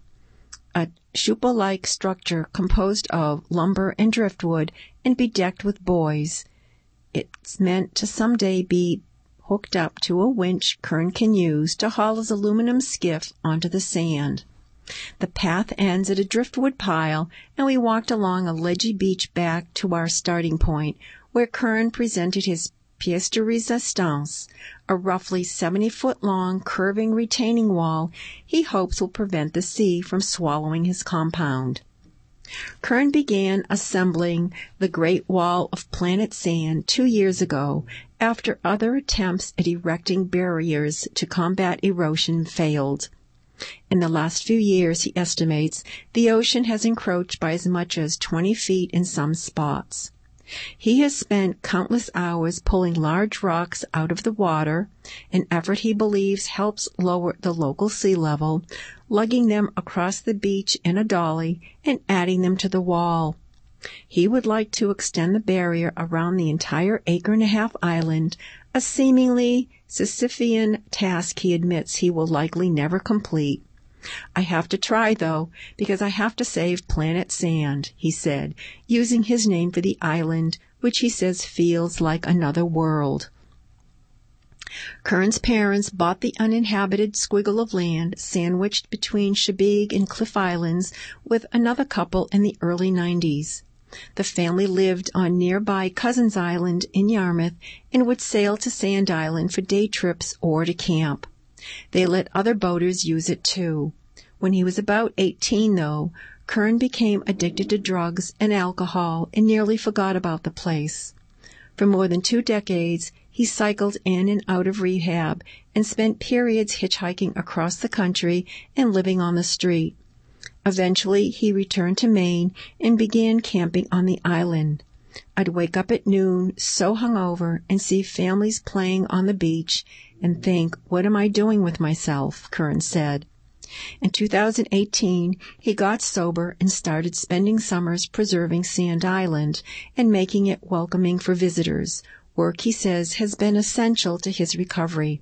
a shupa-like structure composed of lumber and driftwood and bedecked with buoys. It's meant to someday be hooked up to a winch Kern can use to haul his aluminum skiff onto the sand. The path ends at a driftwood pile, and we walked along a ledgy beach back to our starting point, where Kern presented his pièce de résistance, a roughly seventy-foot-long curving retaining wall he hopes will prevent the sea from swallowing his compound. Kern began assembling the Great Wall of Planet Sand two years ago, after other attempts at erecting barriers to combat erosion failed. In the last few years, he estimates, the ocean has encroached by as much as twenty feet in some spots. He has spent countless hours pulling large rocks out of the water, an effort he believes helps lower the local sea level, lugging them across the beach in a dolly and adding them to the wall. He would like to extend the barrier around the entire acre-and-a-half island, a seemingly Sisyphean task he admits he will likely never complete. "I have to try, though, because I have to save Planet Sand," he said, using his name for the island, which he says feels like another world. Kern's parents bought the uninhabited squiggle of land sandwiched between Chebeague and Cliff Islands with another couple in the early nineties. The family lived on nearby Cousins Island in Yarmouth and would sail to Sand Island for day trips or to camp. They let other boaters use it too. When he was about eighteen, though, Kern became addicted to drugs and alcohol and nearly forgot about the place. For more than two decades, he cycled in and out of rehab and spent periods hitchhiking across the country and living on the street. Eventually, he returned to Maine and began camping on the island. I'd wake up at noon, so hungover, and see families playing on the beach and think, what am I doing with myself? Kern said. In two thousand eighteen, he got sober and started spending summers preserving Sand Island and making it welcoming for visitors, work he says has been essential to his recovery.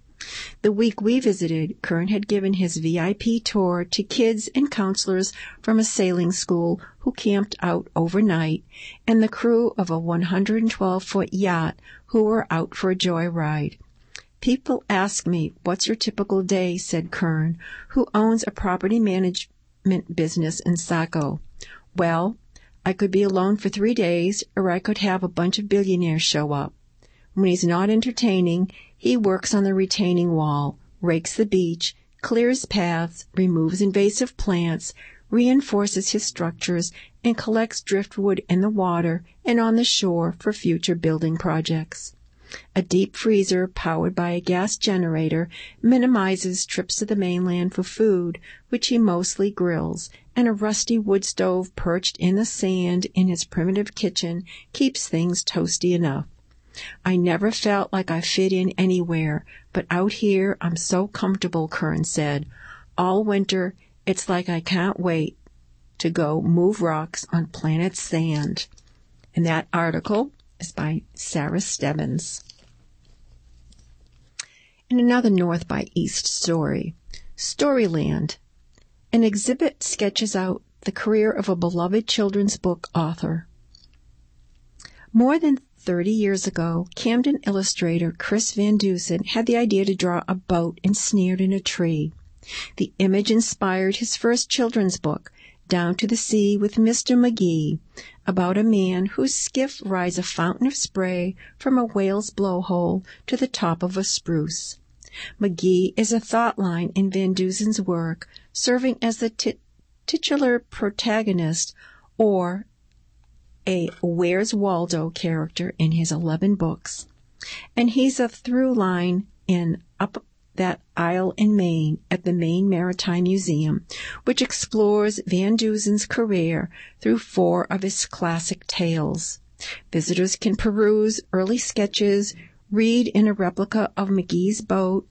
The week we visited, Kern had given his V I P tour to kids and counselors from a sailing school who camped out overnight, and the crew of a one hundred twelve foot yacht who were out for a joyride. People ask me, what's your typical day, said Kern, who owns a property management business in Saco. Well, I could be alone for three days, or I could have a bunch of billionaires show up. When he's not entertaining, he works on the retaining wall, rakes the beach, clears paths, removes invasive plants, reinforces his structures, and collects driftwood in the water and on the shore for future building projects. A deep freezer powered by a gas generator minimizes trips to the mainland for food, which he mostly grills, and a rusty wood stove perched in the sand in his primitive kitchen keeps things toasty enough. I never felt like I fit in anywhere, but out here I'm so comfortable, Kern said. All winter, it's like I can't wait to go move rocks on planet sand. And that article is by Sarah Stebbins. And another North by East story, Storyland. An exhibit sketches out the career of a beloved children's book author. More than thirty years ago, Camden illustrator Chris Van Dusen had the idea to draw a boat ensnared in a tree. The image inspired his first children's book, Down to the Sea with Mister McGee, about a man whose skiff rides a fountain of spray from a whale's blowhole to the top of a spruce. McGee is a thought line in Van Dusen's work, serving as the tit- titular protagonist or a Where's Waldo character in his eleven books. And he's a through line in Up That Isle in Maine at the Maine Maritime Museum, which explores Van Dusen's career through four of his classic tales. Visitors can peruse early sketches, read in a replica of McGee's boat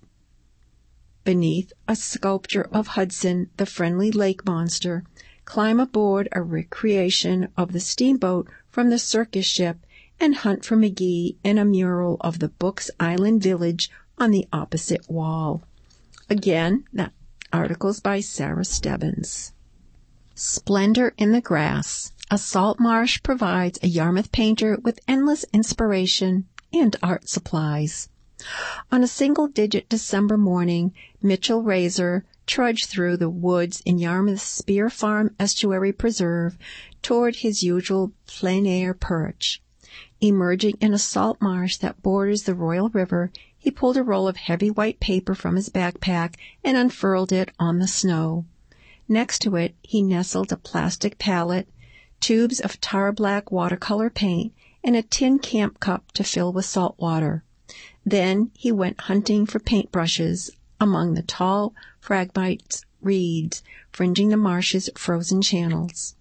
beneath a sculpture of Hudson, the friendly lake monster, climb aboard a recreation of the steamboat from the circus ship, and hunt for McGee in a mural of the book's island village on the opposite wall. Again, that article's by Sarah Stebbins. Splendor in the Grass. A salt marsh provides a Yarmouth painter with endless inspiration and art supplies. On a single-digit December morning, Mitchell Razor trudged through the woods in Yarmouth's Spear Farm Estuary Preserve toward his usual plein-air perch. Emerging in a salt marsh that borders the Royal River, he pulled a roll of heavy white paper from his backpack and unfurled it on the snow. Next to it, he nestled a plastic palette, tubes of tar-black watercolor paint, and a tin camp cup to fill with salt water. Then he went hunting for paintbrushes among the tall phragmite reeds fringing the marsh's frozen channels.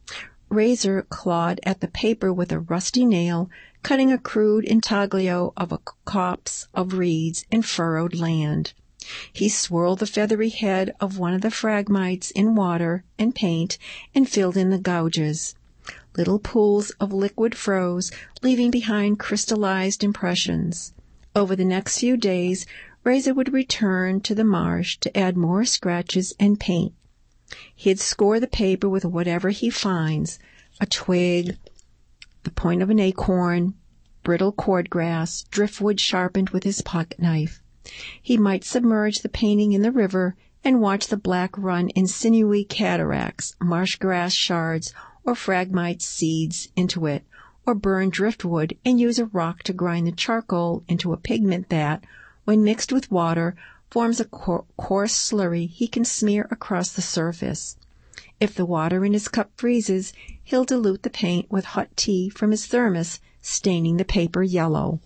Razor clawed at the paper with a rusty nail, cutting a crude intaglio of a copse of reeds in furrowed land. He swirled the feathery head of one of the phragmites in water and paint and filled in the gouges. Little pools of liquid froze, leaving behind crystallized impressions. Over the next few days, Razor would return to the marsh to add more scratches and paint. He'd score the paper with whatever he finds, a twig, the point of an acorn, brittle cordgrass, driftwood sharpened with his pocket knife. He might submerge the painting in the river and watch the black run in sinewy cataracts, marsh grass shards, or phragmite seeds into it, or burn driftwood and use a rock to grind the charcoal into a pigment that, when mixed with water, forms a co- coarse slurry he can smear across the surface. If the water in his cup freezes, he'll dilute the paint with hot tea from his thermos, staining the paper yellow.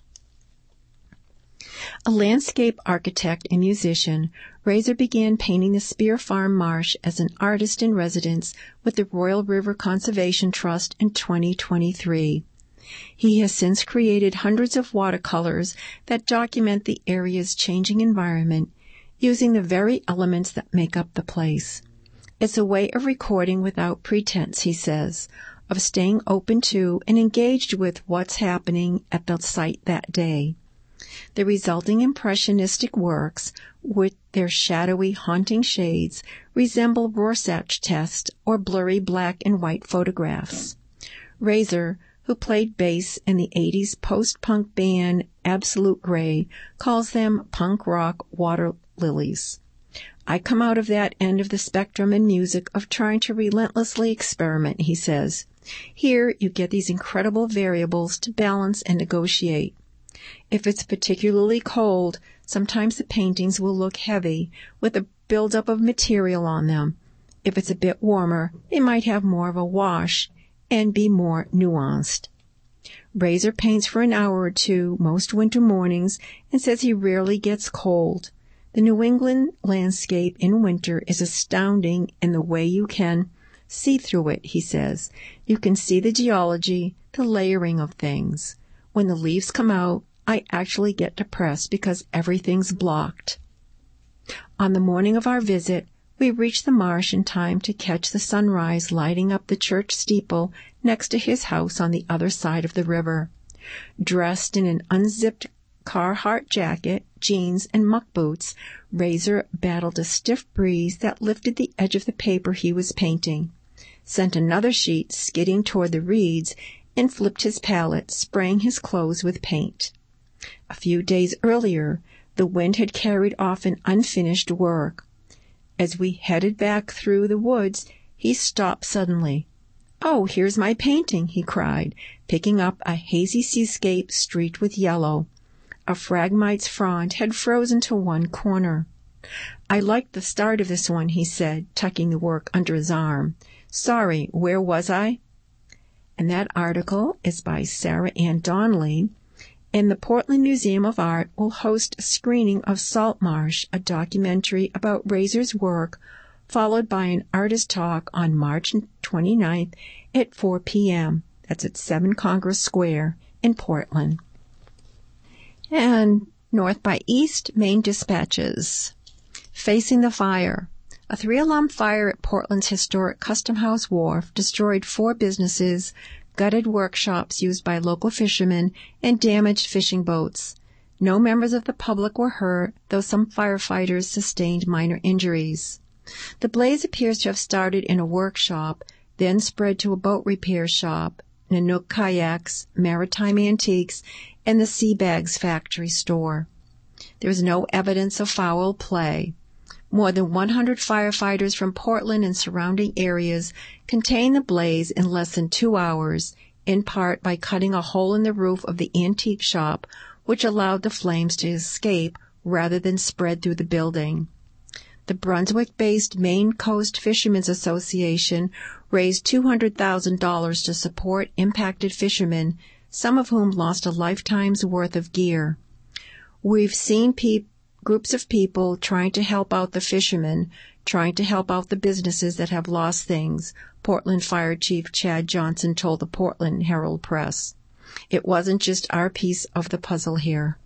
A landscape architect and musician, Raiser began painting the Spear Farm Marsh as an artist in residence with the Royal River Conservation Trust in twenty twenty-three. He has since created hundreds of watercolors that document the area's changing environment using the very elements that make up the place. It's a way of recording without pretense, he says, of staying open to and engaged with what's happening at the site that day. The resulting impressionistic works, with their shadowy, haunting shades, resemble Rorschach tests or blurry black and white photographs. Raiser, who played bass in the eighties post-punk band Absolute Grey, calls them punk rock water lilies. I come out of that end of the spectrum in music of trying to relentlessly experiment, he says. Here you get these incredible variables to balance and negotiate. If it's particularly cold, sometimes the paintings will look heavy, with a buildup of material on them. If it's a bit warmer, they might have more of a wash and be more nuanced. Raiser paints for an hour or two most winter mornings and says he rarely gets cold. The New England landscape in winter is astounding in the way you can see through it, he says. You can see the geology, the layering of things. When the leaves come out, I actually get depressed because everything's blocked. On the morning of our visit, we reached the marsh in time to catch the sunrise lighting up the church steeple next to his house on the other side of the river. Dressed in an unzipped Carhartt jacket, jeans, and muck boots, Raiser battled a stiff breeze that lifted the edge of the paper he was painting, sent another sheet skidding toward the reeds, and flipped his palette, spraying his clothes with paint. A few days earlier, the wind had carried off an unfinished work. As we headed back through the woods, he stopped suddenly. "Oh, here's my painting," he cried, picking up a hazy seascape streaked with yellow. A phragmite's frond had frozen to one corner. "I liked the start of this one," he said, tucking the work under his arm. "Sorry, where was I?" And that article is by Sarah Ann Donnelly, and the Portland Museum of Art will host a screening of Salt Marsh, a documentary about Raiser's work, followed by an artist talk on March twenty-ninth at four p.m. That's at seven Congress Square in Portland. And North by East, Maine Dispatches. Facing the Fire. A three-alarm fire at Portland's historic Custom House Wharf destroyed four businesses, gutted workshops used by local fishermen, and damaged fishing boats. No members of the public were hurt, though some firefighters sustained minor injuries. The blaze appears to have started in a workshop, then spread to a boat repair shop, Nanook Kayaks, Maritime Antiques, and the Seabags factory store. There is no evidence of foul play. More than one hundred firefighters from Portland and surrounding areas contained the blaze in less than two hours, in part by cutting a hole in the roof of the antique shop, which allowed the flames to escape rather than spread through the building. The Brunswick-based Maine Coast Fishermen's Association raised two hundred thousand dollars to support impacted fishermen, some of whom lost a lifetime's worth of gear. We've seen pe- groups of people trying to help out the fishermen, trying to help out the businesses that have lost things, Portland Fire Chief Chad Johnson told the Portland Herald Press. It wasn't just our piece of the puzzle here.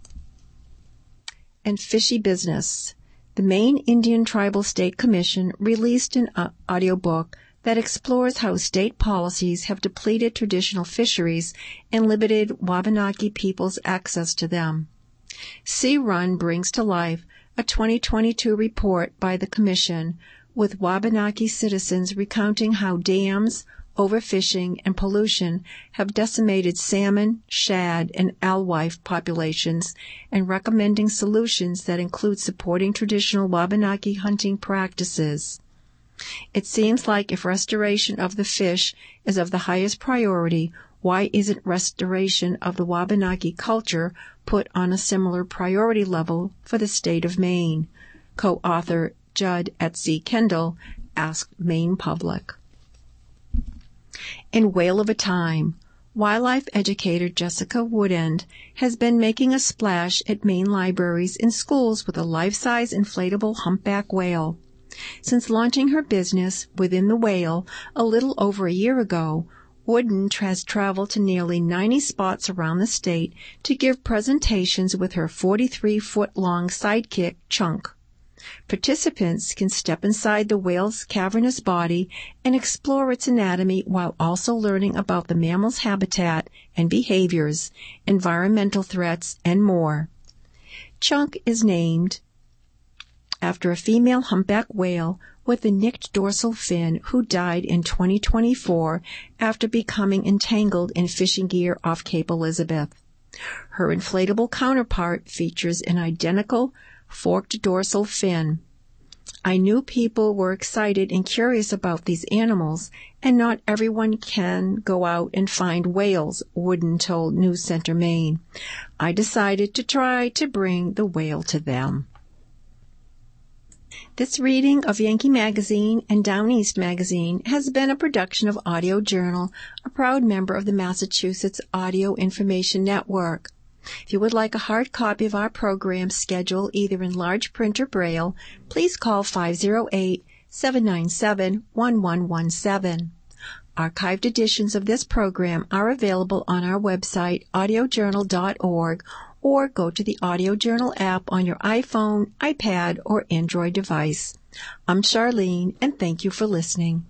And fishy business. The Maine Indian Tribal State Commission released an uh, audiobook that explores how state policies have depleted traditional fisheries and limited Wabanaki people's access to them. Sea Run brings to life a twenty twenty-two report by the Commission, with Wabanaki citizens recounting how dams, overfishing, and pollution have decimated salmon, shad, and alewife populations, and recommending solutions that include supporting traditional Wabanaki hunting practices. It seems like if restoration of the fish is of the highest priority, why isn't restoration of the Wabanaki culture put on a similar priority level for the state of Maine? Co-author Judd at C. Kendall asked Maine Public. In Whale of a Time, wildlife educator Jessica Woodend has been making a splash at Maine libraries and schools with a life-size inflatable humpback whale. Since launching her business Within the Whale a little over a year ago, Woodend has traveled to nearly ninety spots around the state to give presentations with her forty-three foot long sidekick, Chunk. Participants can step inside the whale's cavernous body and explore its anatomy while also learning about the mammal's habitat and behaviors, environmental threats, and more. Chunk is named after a female humpback whale with a nicked dorsal fin who died in twenty twenty-four after becoming entangled in fishing gear off Cape Elizabeth. Her inflatable counterpart features an identical forked dorsal fin. I knew people were excited and curious about these animals, and not everyone can go out and find whales, Woodend told News Center Maine. I decided to try to bring the whale to them. This reading of Yankee Magazine and Down East Magazine has been a production of Audio Journal, a proud member of the Massachusetts Audio Information Network. If you would like a hard copy of our program schedule either in large print or braille, please call five oh eight, seven nine seven, one one one seven. Archived editions of this program are available on our website, audio journal dot org, or go to the Audio Journal app on your iPhone, iPad, or Android device. I'm Charlene, and thank you for listening.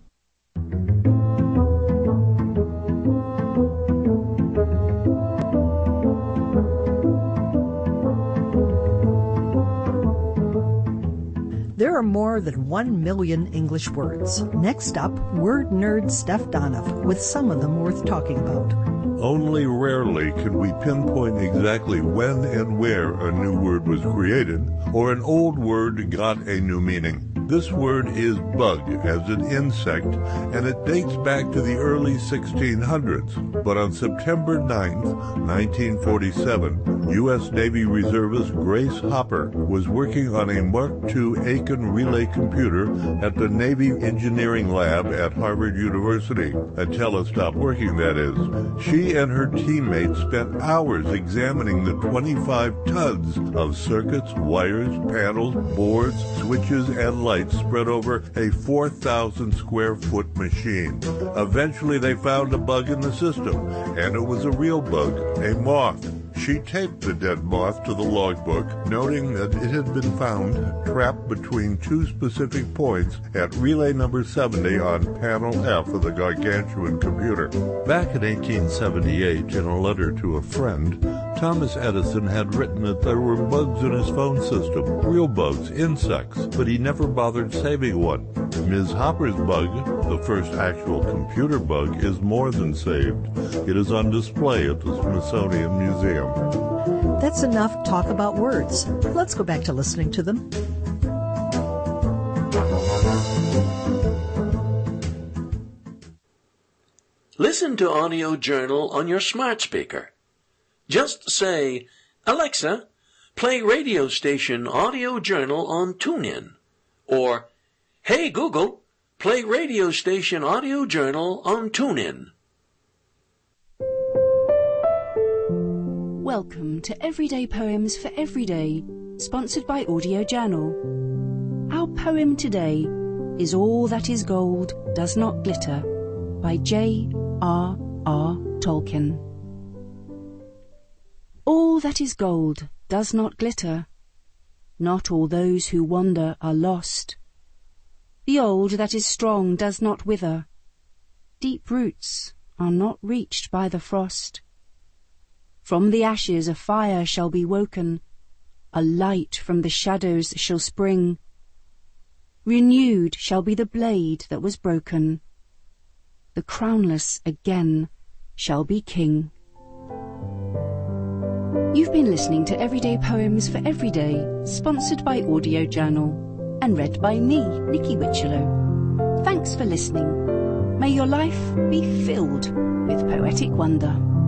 There are more than one million English words. Next up, word nerd Steph Donoff with some of them worth talking about. Only rarely can we pinpoint exactly when and where a new word was created or an old word got a new meaning. This word is bug as an insect, and it dates back to the early sixteen hundreds. But on September ninth, nineteen forty-seven, U S Navy reservist Grace Hopper was working on a Mark two Aiken relay computer at the Navy Engineering Lab at Harvard University, until it stopped working, that is. She and her teammates spent hours examining the twenty-five tons of circuits, wires, panels, boards, switches, and lights spread over a four thousand square foot machine. Eventually they found a bug in the system, and it was a real bug, a moth. She taped the dead moth to the logbook, noting that it had been found trapped between two specific points at relay number seventy on panel F of the gargantuan computer. Back in eighteen seventy-eight, in a letter to a friend, Thomas Edison had written that there were bugs in his phone system, real bugs, insects, but he never bothered saving one. Miz Hopper's bug, the first actual computer bug, is more than saved. It is on display at the Smithsonian Museum. That's enough talk about words. Let's go back to listening to them. Listen to Audio Journal on your smart speaker. Just say, Alexa, play radio station Audio Journal on TuneIn. Or, Hey Google, play radio station Audio Journal on TuneIn. Welcome to Everyday Poems for Everyday, sponsored by Audio Journal. Our poem today is All That Is Gold Does Not Glitter by J R R Tolkien. All that is gold does not glitter. Not all those who wander are lost. The old that is strong does not wither. Deep roots are not reached by the frost. From the ashes a fire shall be woken, a light from the shadows shall spring. Renewed shall be the blade that was broken. the crownless again shall be king. You've been listening to Everyday Poems for Everyday, sponsored by Audio Journal, and read by me, Nikki Witcherlow. Thanks for listening. May your life be filled with poetic wonder.